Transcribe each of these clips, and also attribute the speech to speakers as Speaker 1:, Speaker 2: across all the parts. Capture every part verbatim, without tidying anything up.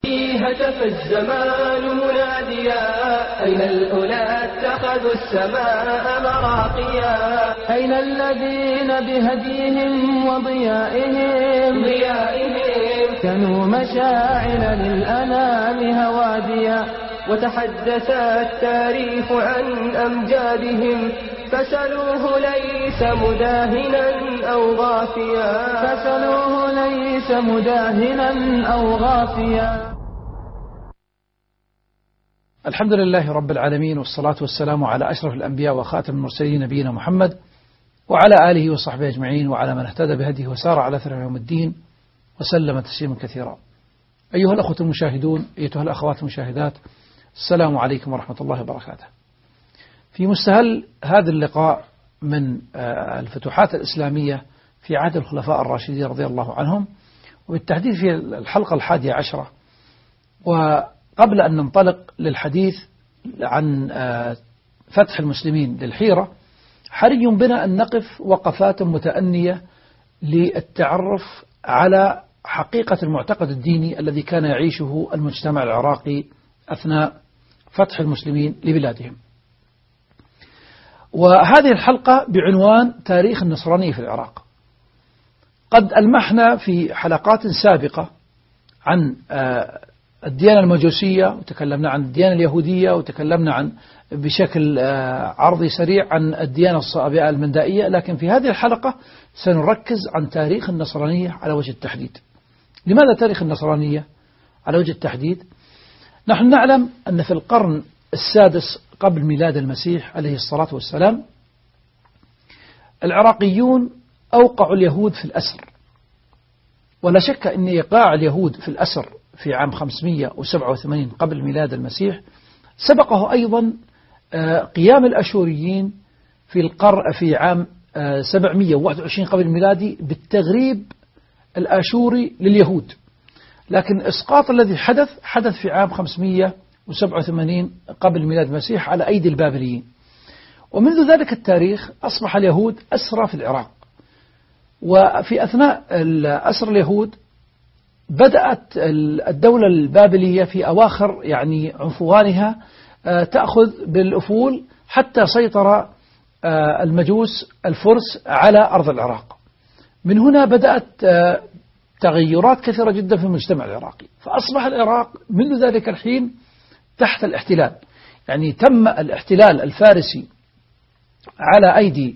Speaker 1: هتف الزمان مناديا أين الأولى اتخذوا السماء مراقيا
Speaker 2: أين الذين بهديهم وضيائهم
Speaker 1: ضيائهم
Speaker 2: كانوا مشاعل للأنام هواديا
Speaker 1: وتحدث التاريخ عن أمجادهم فسلوه ليس مداهنا أو غافيا
Speaker 2: فسلوه ليس مداهنا أو غافيا.
Speaker 3: الحمد لله رب العالمين، والصلاة والسلام على أشرف الأنبياء وخاتم المرسلين نبينا محمد وعلى آله وصحبه أجمعين وعلى من اهتدى بهديه وسار على ثرى يوم الدين وسلم تسليما كثيرا. أيها الأخوة المشاهدون، أيتها الأخوات المشاهدات، السلام عليكم ورحمة الله وبركاته. في مستهل هذا اللقاء من الفتوحات الإسلامية في عهد الخلفاء الراشدين رضي الله عنهم، وبالتحديد في الحلقة الحادية عشرة، وقبل أن ننطلق للحديث عن فتح المسلمين للحيرة، حري بنا أن نقف وقفات متأنية للتعرف على حقيقة المعتقد الديني الذي كان يعيشه المجتمع العراقي أثناء فتح المسلمين لبلادهم. وهذه الحلقة بعنوان تاريخ النصرانية في العراق. قد ألمحنا في حلقات سابقة عن الديانة المجوسية، وتكلمنا عن الديانة اليهودية، وتكلمنا عن بشكل عرضي سريع عن الديانة الصابئة المندائية، لكن في هذه الحلقة سنركز عن تاريخ النصرانية على وجه التحديد. لماذا تاريخ النصرانية على وجه التحديد؟ نحن نعلم أن في القرن السادس قبل ميلاد المسيح عليه الصلاة والسلام العراقيون أوقعوا اليهود في الأسر، ولا شك أن إيقاع اليهود في الأسر في عام خمسمئة وسبعة وثمانين قبل ميلاد المسيح سبقه أيضا قيام الأشوريين في القرن في عام سبعمئة وواحد وعشرين قبل الميلادي بالتغريب الآشوري لليهود، لكن إسقاط الذي حدث حدث في عام خمسمئة وسبعة وثمانين قبل ميلاد المسيح على أيدي البابليين. ومنذ ذلك التاريخ أصبح اليهود أسرى في العراق. وفي أثناء أسر اليهود بدأت الدولة البابلية في أواخر يعني عنفوانها تأخذ بالأفول، حتى سيطر المجوس الفرس على أرض العراق. من هنا بدأت تغيرات كثيرة جدا في المجتمع العراقي، فأصبح العراق منذ ذلك الحين تحت الاحتلال. يعني تم الاحتلال الفارسي على أيدي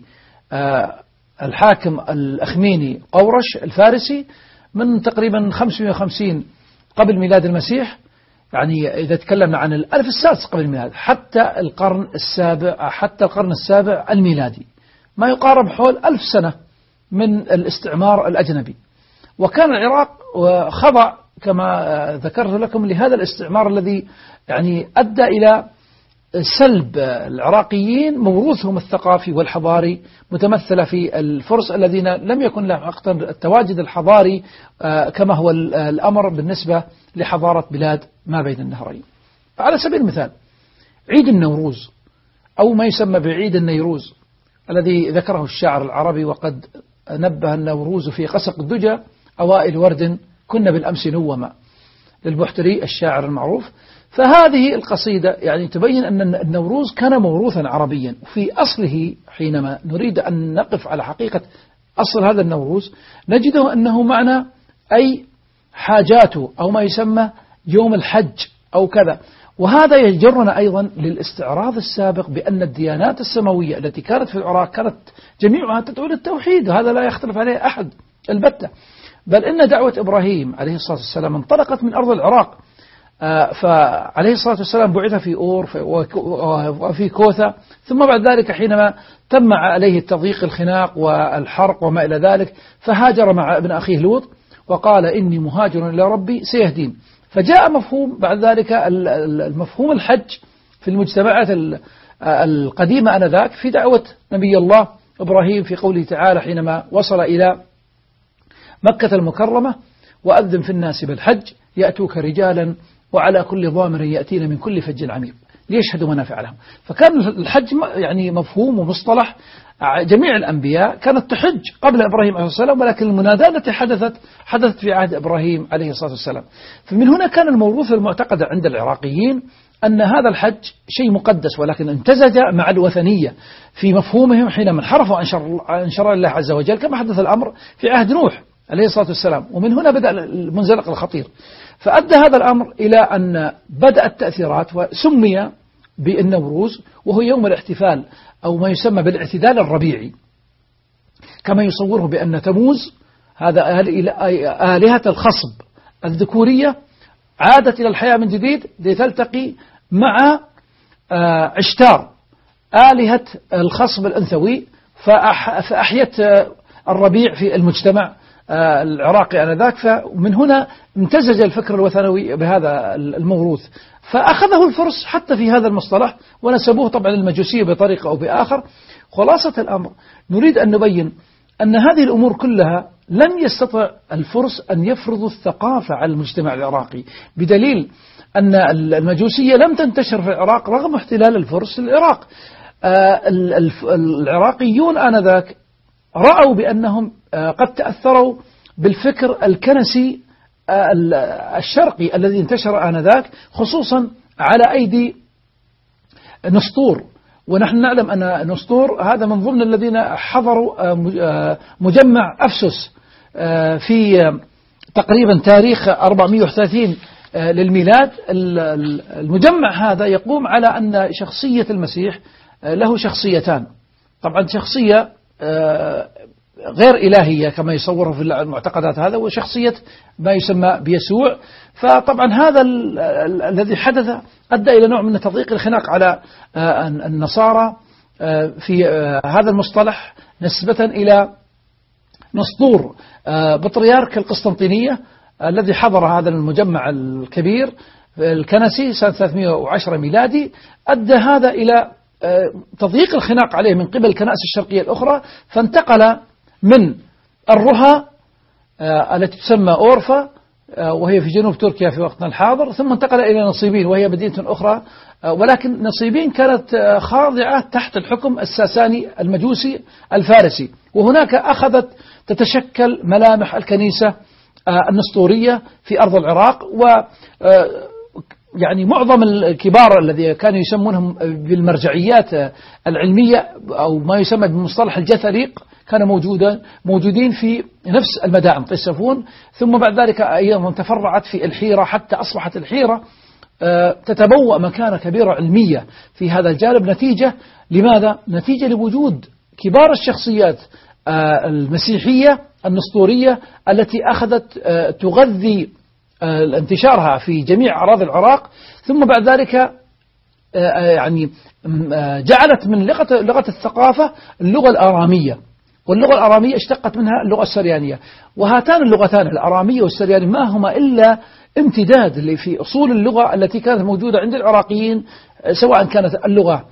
Speaker 3: الحاكم الأخميني قورش الفارسي من تقريبا خمسمئة وخمسين قبل ميلاد المسيح، يعني إذا تكلمنا عن الألف السادس قبل الميلاد حتى القرن السابع حتى القرن السابع الميلادي، ما يقارب حول ألف سنة من الاستعمار الأجنبي. وكان العراق خضع كما ذكرت لكم لهذا الاستعمار الذي يعني أدى إلى سلب العراقيين موروثهم الثقافي والحضاري، متمثلة في الفرس الذين لم يكن لهم حقا التواجد الحضاري كما هو الأمر بالنسبة لحضارة بلاد ما بين النهرين. على سبيل المثال عيد النوروز أو ما يسمى بعيد النيروز الذي ذكره الشاعر العربي: وقد نبه النوروز في قسق الدجى أوائل ورد كنا بالأمس نوما، للبحتري الشاعر المعروف. فهذه القصيدة يعني تبين أن النوروز كان موروثا عربيا في أصله. حينما نريد أن نقف على حقيقة أصل هذا النوروز نجده أنه معنى أي حاجاته أو ما يسمى يوم الحج أو كذا. وهذا يجرنا أيضا للاستعراض السابق بأن الديانات السماوية التي كانت في العراق كانت جميعها تدعو للتوحيد، وهذا لا يختلف عليه أحد البتة. بل إن دعوة إبراهيم عليه الصلاة والسلام انطلقت من أرض العراق، فعليه الصلاة والسلام بعث في أور وفي كوثة، ثم بعد ذلك حينما تم عليه التضييق الخناق والحرق وما إلى ذلك فهاجر مع ابن أخيه لوط وقال إني مهاجر إلى ربي سيهدين. فجاء مفهوم بعد ذلك المفهوم الحج في المجتمعات القديمة آنذاك في دعوة نبي الله إبراهيم في قوله تعالى حينما وصل إلى مكة المكرمة: وأذن في الناس بالحج يأتوك رجالا وعلى كل ضامر يأتين من كل فج عميق. ليشهدوا منافع لهم. فكان الحج يعني مفهوم ومصطلح جميع الأنبياء كانت تحج قبل إبراهيم عليه السلام، ولكن المناداة التي حدثت حدثت في عهد إبراهيم عليه الصلاة والسلام. فمن هنا كان الموروث المعتقد عند العراقيين أن هذا الحج شيء مقدس، ولكن امتزج مع الوثنية في مفهومهم حينما انحرفوا عن شرع الله عز وجل، كما حدث الأمر في عهد نوح عليه الصلاة والسلام. ومن هنا بدأ المنزلق الخطير، فأدى هذا الأمر إلى أن بدأت التأثيرات وسمي بالنوروز، وهو يوم الاحتفال أو ما يسمى بالاعتدال الربيعي، كما يصوره بأن تموز هذا آلهة الخصب الذكورية عادت إلى الحياة من جديد لتلتقي مع عشتار آلهة الخصب الأنثوي، فأحيت الربيع في المجتمع العراقي آنذاك. فمن هنا امتزج الفكر الوثنوي بهذا الموروث، فأخذه الفرس حتى في هذا المصطلح ونسبوه طبعا للمجوسية بطريقة أو بآخر. خلاصة الأمر نريد أن نبين أن هذه الأمور كلها لم يستطع الفرس أن يفرضوا الثقافة على المجتمع العراقي، بدليل أن المجوسية لم تنتشر في العراق رغم احتلال الفرس العراق. العراقيون آنذاك رأوا بأنهم قد تأثروا بالفكر الكنسي الشرقي الذي انتشر آنذاك، خصوصا على أيدي نسطور. ونحن نعلم أن نسطور هذا من ضمن الذين حضروا مجمع أفسس في تقريبا تاريخ أربعمائة وثلاثين للميلاد. المجمع هذا يقوم على أن شخصية المسيح له شخصيتان، طبعا شخصية غير إلهية كما يصوره في المعتقدات هذا، وشخصية ما يسمى بيسوع. فطبعا هذا الذي حدث أدى إلى نوع من تضييق الخناق على النصارى في هذا المصطلح نسبة إلى نسطور بطريرك القسطنطينية الذي حضر هذا المجمع الكبير الكنسي سنة ثلاثمائة وعشرة ميلادي. أدى هذا إلى تضييق الخناق عليه من قبل الكنائس الشرقية الأخرى، فانتقل من الرها التي تسمى أورفا وهي في جنوب تركيا في وقتنا الحاضر، ثم انتقل إلى نصيبين وهي مدينة أخرى، ولكن نصيبين كانت خاضعة تحت الحكم الساساني المجوسي الفارسي. وهناك أخذت تتشكل ملامح الكنيسة النسطورية في أرض العراق، و يعني معظم الكبار الذي كانوا يسمونهم بالمرجعيات العلمية أو ما يسمى بمصطلح الجثريق كانوا موجودا موجودين في نفس المدائن طيسفون. ثم بعد ذلك أيضا تفرعت في الحيرة حتى أصبحت الحيرة تتبوأ مكانة كبيرة علمية في هذا الجانب. نتيجة لماذا؟ نتيجة لوجود كبار الشخصيات المسيحية النسطورية التي أخذت تغذي انتشارها في جميع أراضي العراق، ثم بعد ذلك يعني جعلت من لغة, لغة الثقافة اللغة الآرامية، واللغة الآرامية اشتقت منها اللغة السريانية. وهاتان اللغتان الآرامية والسريانية ما هما إلا امتداد اللي في أصول اللغة التي كانت موجودة عند العراقيين، سواء كانت اللغة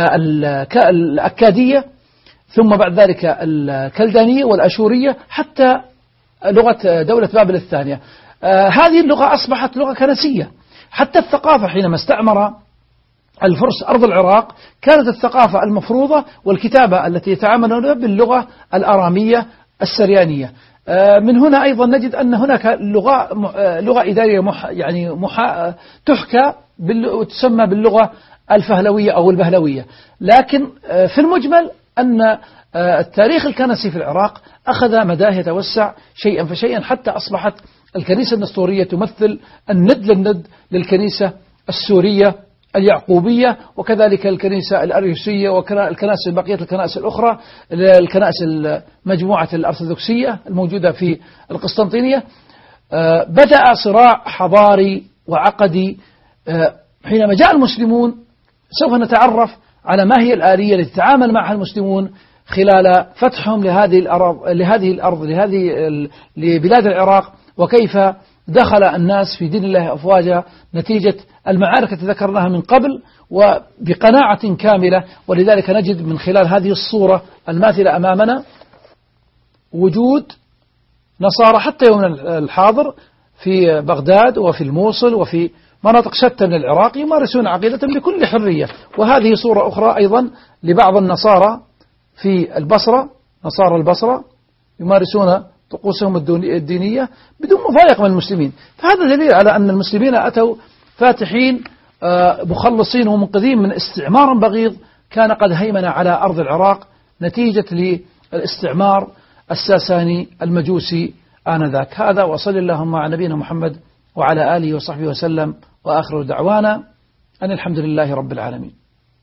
Speaker 3: الأكادية ثم بعد ذلك الكلدانية والأشورية حتى لغة دولة بابل الثانية. آه هذه اللغة أصبحت لغة كنسية. حتى الثقافة حينما استعمر الفرس أرض العراق كانت الثقافة المفروضة والكتابة التي يتعاملون باللغة الآرامية السريانية. آه من هنا أيضا نجد أن هناك لغة لغة إدارية مح يعني مح تحكى وتسمى باللغة الفهلوية أو البهلوية. لكن آه في المجمل أن آه التاريخ الكنسي في العراق أخذ مداه يتوسع شيئا فشيئا حتى أصبحت الكنيسة النسطورية تمثل الند للند للكنيسة السورية اليعقوبية، وكذلك الكنيسة الأريوسية والكنائس بقية الكنائس الأخرى، الكنائس المجموعة الأرثوذكسية الموجودة في القسطنطينية. بدأ صراع حضاري وعقدي. حينما جاء المسلمون سوف نتعرف على ما هي الآلية التي تتعامل معها المسلمون خلال فتحهم لهذه الأرض لهذه الأرض لهذه لبلاد العراق، وكيف دخل الناس في دين الله أفواجا نتيجة المعارك التي ذكرناها من قبل وبقناعة كاملة. ولذلك نجد من خلال هذه الصورة الماثلة أمامنا وجود نصارى حتى يومنا الحاضر في بغداد وفي الموصل وفي مناطق شتى من العراق يمارسون عقيدة بكل حرية. وهذه صورة أخرى أيضا لبعض النصارى في البصرة، نصارى البصرة يمارسون طقوسهم الدينية بدون مضايقة من المسلمين. فهذا دليل على أن المسلمين أتوا فاتحين مخلصين ومنقذين من استعمار بغيض كان قد هيمن على أرض العراق نتيجة للاستعمار الساساني المجوسي آنذاك. هذا وصل اللهم على نبينا محمد وعلى آله وصحبه وسلم، وآخر دعوانا أن الحمد لله رب العالمين.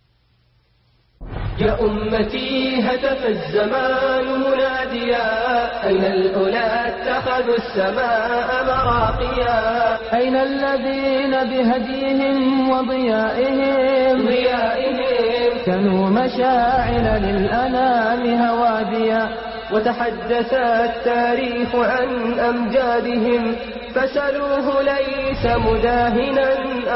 Speaker 1: يا أمتي هتف الزمان مناديا، أين الأولى اتخذوا السماء مراقيا،
Speaker 2: أين الذين بهديهم وضيائهم
Speaker 1: ضيائهم
Speaker 2: كانوا مشاعل للأنام هواديا.
Speaker 1: وتحدث التاريخ عن أمجادهم فسلوه ليس مداهنا